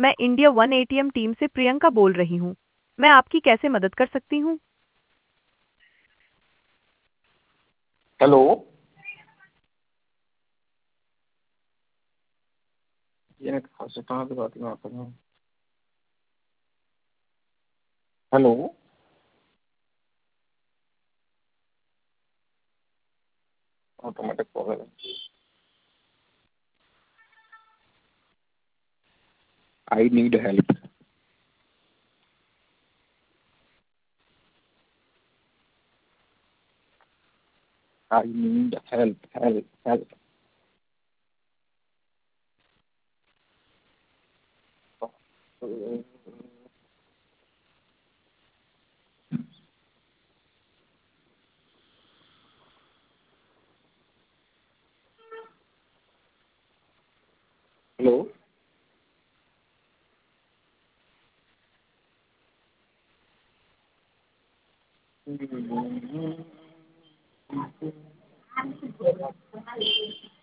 मैं India one ATM team से प्रियंका बोल रही हूँ। मैं आपकी कैसे मदद कर सकती हूँ? हेलो। ये कहाँ से बात कर रहा हूँ? हेलो। ऑटोमेटिक कॉल है। I need help. I need help help help. Hello.